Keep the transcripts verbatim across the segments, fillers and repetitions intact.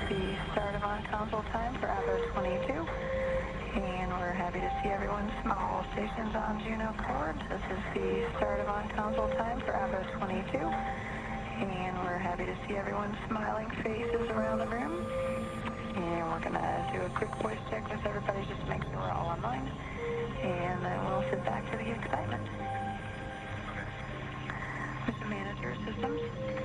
the start of on-console time for Bravo twenty-two. And we're happy to see everyone smile. All stations on Juno Cord. This is the start of on-console time for Bravo twenty-two. And we're happy to see everyone's smiling faces around the room. And we're going to do a quick voice check with everybody just to make sure we're all online. And then we'll sit back to the excitement. Mission Manager Systems.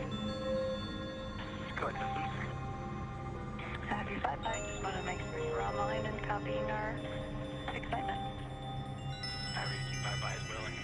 Go ahead, Systems. Happy flyby. Just want to make sure you're online and copying our excitement. Happy flyby as well.